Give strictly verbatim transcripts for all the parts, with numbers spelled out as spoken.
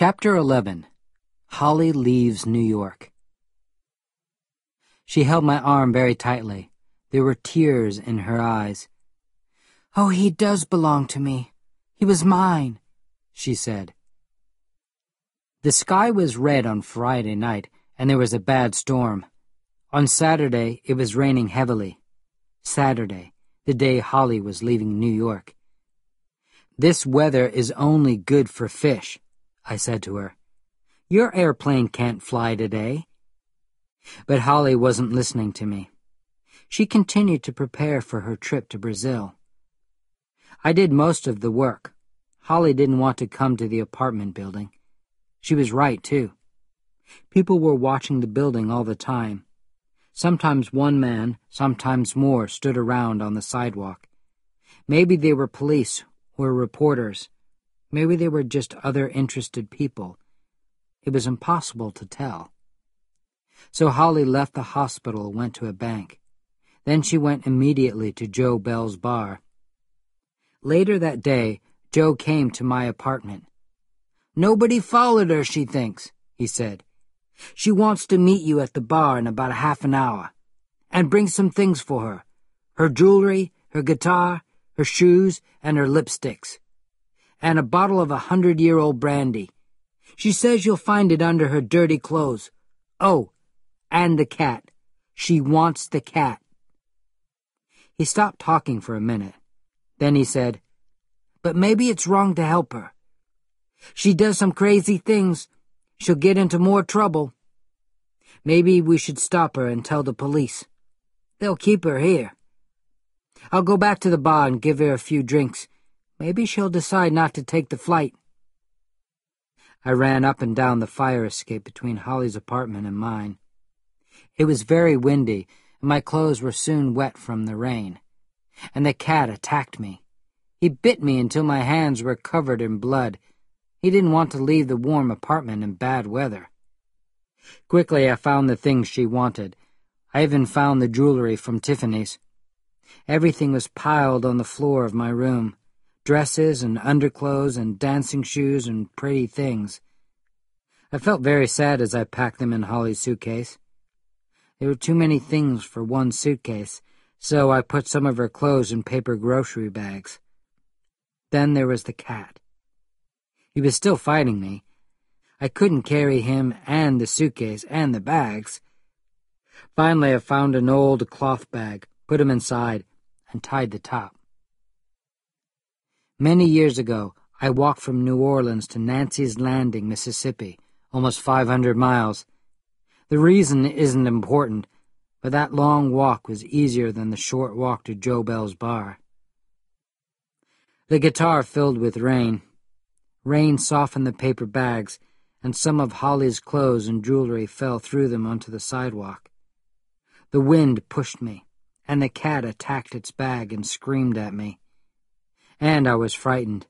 Chapter eleven. Holly Leaves New York. She held my arm very tightly. There were tears in her eyes. "Oh, he does belong to me. He was mine," she said. The sky was red on Friday night, and there was a bad storm. On Saturday, it was raining heavily. Saturday, the day Holly was leaving New York. "This weather is only good for fish," I said to her. "Your airplane can't fly today." But Holly wasn't listening to me. She continued to prepare for her trip to Brazil. I did most of the work. Holly didn't want to come to the apartment building. She was right, too. People were watching the building all the time. Sometimes one man, sometimes more, stood around on the sidewalk. Maybe they were police or reporters. Maybe they were just other interested people. It was impossible to tell. So Holly left the hospital and went to a bank. Then she went immediately to Joe Bell's bar. Later that day, Joe came to my apartment. "Nobody followed her, she thinks," he said. "She wants to meet you at the bar in about a half an hour. And bring some things for her. Her jewelry, her guitar, her shoes, and her lipsticks. And a bottle of a hundred-year-old brandy. She says you'll find it under her dirty clothes. Oh, and the cat. She wants the cat." He stopped talking for a minute. Then he said, "But maybe it's wrong to help her. She does some crazy things. She'll get into more trouble. Maybe we should stop her and tell the police. They'll keep her here. I'll go back to the bar and give her a few drinks. Maybe she'll decide not to take the flight." I ran up and down the fire escape between Holly's apartment and mine. It was very windy, and my clothes were soon wet from the rain. And the cat attacked me. He bit me until my hands were covered in blood. He didn't want to leave the warm apartment in bad weather. Quickly I found the things she wanted. I even found the jewelry from Tiffany's. Everything was piled on the floor of my room. Dresses and underclothes and dancing shoes and pretty things. I felt very sad as I packed them in Holly's suitcase. There were too many things for one suitcase, so I put some of her clothes in paper grocery bags. Then there was the cat. He was still fighting me. I couldn't carry him and the suitcase and the bags. Finally I found an old cloth bag, put him inside, and tied the top. Many years ago, I walked from New Orleans to Nancy's Landing, Mississippi, almost five hundred miles. The reason isn't important, but that long walk was easier than the short walk to Joe Bell's bar. The guitar filled with rain. Rain softened the paper bags, and some of Holly's clothes and jewelry fell through them onto the sidewalk. The wind pushed me, and the cat attacked its bag and screamed at me. And I was frightened.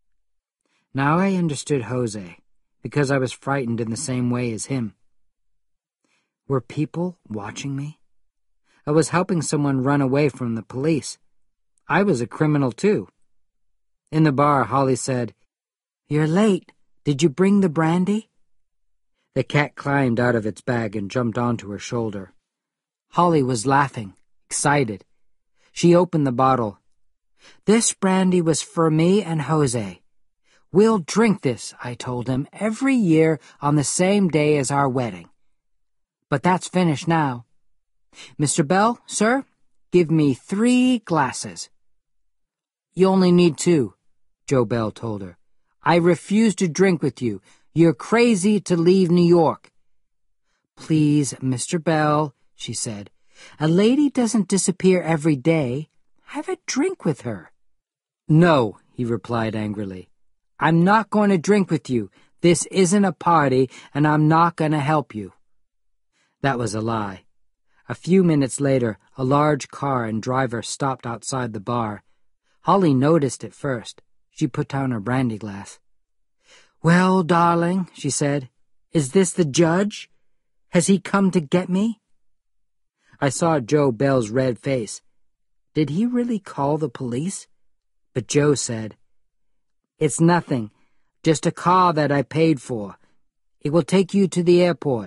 Now I understood Jose, because I was frightened in the same way as him. Were people watching me? I was helping someone run away from the police. I was a criminal, too. In the bar, Holly said, "You're late. Did you bring the brandy?" The cat climbed out of its bag and jumped onto her shoulder. Holly was laughing, excited. She opened the bottle. "This brandy was for me and Jose. We'll drink this," I told him, "every year on the same day as our wedding. But that's finished now. Mister Bell, sir, give me three glasses." "You only need two," Joe Bell told her. "I refuse to drink with you. You're crazy to leave New York." "Please, Mister Bell," she said. "A lady doesn't disappear every day. Have a drink with her." "No," he replied angrily. "I'm not going to drink with you. This isn't a party, and I'm not going to help you." That was a lie. A few minutes later, a large car and driver stopped outside the bar. Holly noticed it first. She put down her brandy glass. "Well, darling," she said, "is this the judge? Has he come to get me?" I saw Joe Bell's red face. Did he really call the police? But Joe said, "It's nothing. Just a car that I paid for. It will take you to the airport."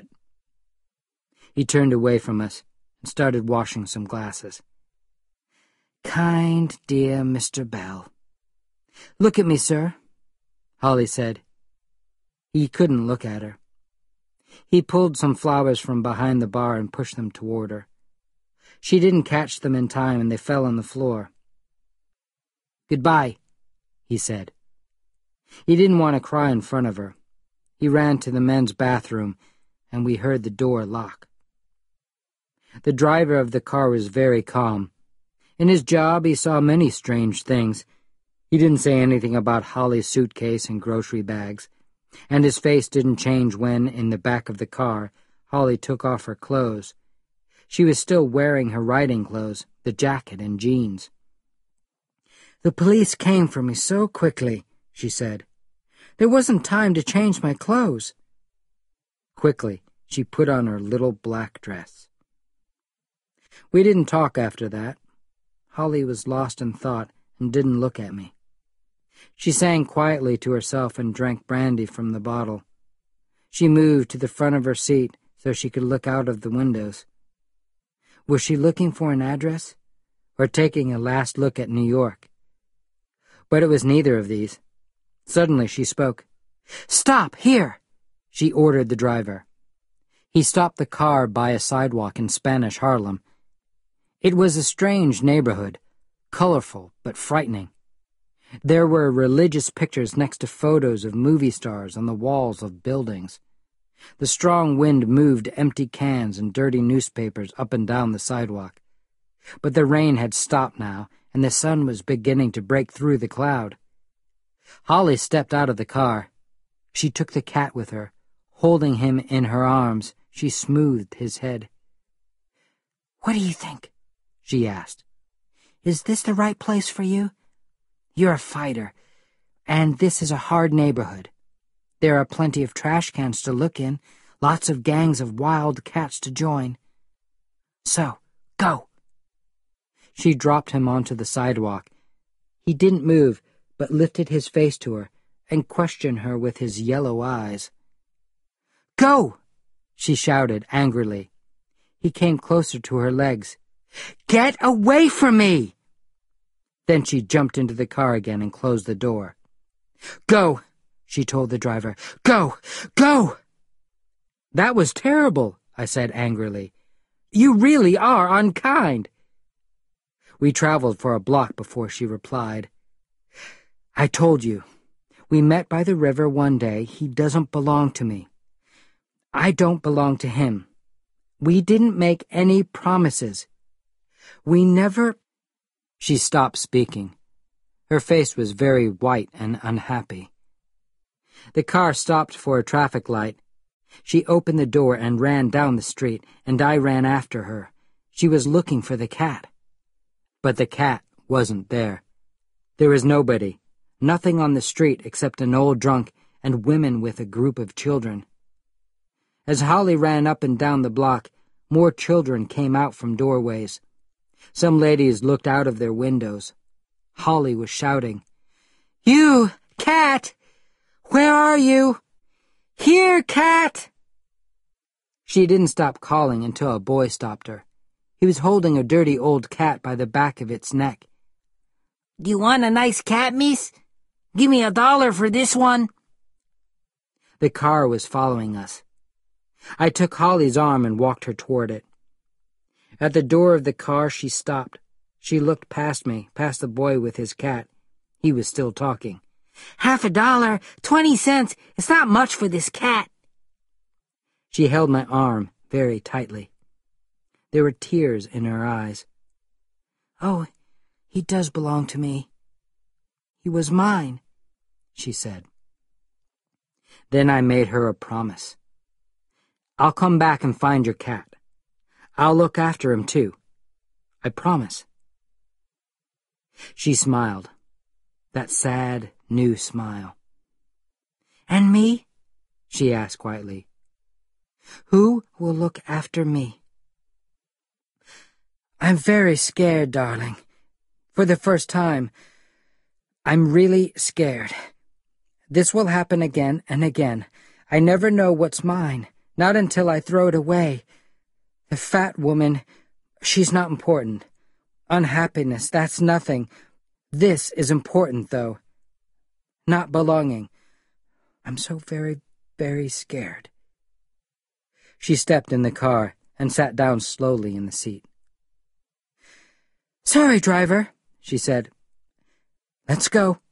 He turned away from us and started washing some glasses. "Kind, dear Mister Bell." "Look at me, sir," Holly said. He couldn't look at her. He pulled some flowers from behind the bar and pushed them toward her. She didn't catch them in time, and they fell on the floor. "Goodbye," he said. He didn't want to cry in front of her. He ran to the men's bathroom, and we heard the door lock. The driver of the car was very calm. In his job, he saw many strange things. He didn't say anything about Holly's suitcase and grocery bags, and his face didn't change when, in the back of the car, Holly took off her clothes. She was still wearing her riding clothes, the jacket and jeans. "The police came for me so quickly," she said. "There wasn't time to change my clothes." Quickly, she put on her little black dress. We didn't talk after that. Holly was lost in thought and didn't look at me. She sang quietly to herself and drank brandy from the bottle. She moved to the front of her seat so she could look out of the windows. Was she looking for an address, or taking a last look at New York? But it was neither of these. Suddenly she spoke. "Stop, here!" she ordered the driver. He stopped the car by a sidewalk in Spanish Harlem. It was a strange neighborhood, colorful but frightening. There were religious pictures next to photos of movie stars on the walls of buildings. The strong wind moved empty cans and dirty newspapers up and down the sidewalk. But the rain had stopped now, and the sun was beginning to break through the cloud. Holly stepped out of the car. She took the cat with her. Holding him in her arms, she smoothed his head. "What do you think?" she asked. "Is this the right place for you? You're a fighter, and this is a hard neighborhood. There are plenty of trash cans to look in, lots of gangs of wild cats to join. So, go." She dropped him onto the sidewalk. He didn't move, but lifted his face to her and questioned her with his yellow eyes. "Go!" she shouted angrily. He came closer to her legs. "Get away from me!" Then she jumped into the car again and closed the door. "Go!" she told the driver. "Go! Go!" "That was terrible," I said angrily. "You really are unkind." We traveled for a block before she replied. "I told you. We met by the river one day. He doesn't belong to me. I don't belong to him. We didn't make any promises. We never—" She stopped speaking. Her face was very white and unhappy. The car stopped for a traffic light. She opened the door and ran down the street, and I ran after her. She was looking for the cat. But the cat wasn't there. There was nobody, nothing on the street except an old drunk and women with a group of children. As Holly ran up and down the block, more children came out from doorways. Some ladies looked out of their windows. Holly was shouting, "You, cat! Where are you? Here, cat!" She didn't stop calling until a boy stopped her. He was holding a dirty old cat by the back of its neck. "Do you want a nice cat, miss? Give me a dollar for this one." The car was following us. I took Holly's arm and walked her toward it. At the door of the car, she stopped. She looked past me, past the boy with his cat. He was still talking. "Half a dollar, twenty cents. It's not much for this cat." She held my arm very tightly. There were tears in her eyes. "Oh, he does belong to me. He was mine," she said. Then I made her a promise. "I'll come back and find your cat. I'll look after him, too. I promise." She smiled, that sad, new smile. "And me?" she asked quietly. "Who will look after me?" "I'm very scared, darling. For the first time, I'm really scared. This will happen again and again. I never know what's mine, not until I throw it away. The fat woman, she's not important. Unhappiness, that's nothing. This is important, though. Not belonging. I'm so very, very scared. She stepped in the car and sat down slowly in the seat. "Sorry, driver," she said. "Let's go."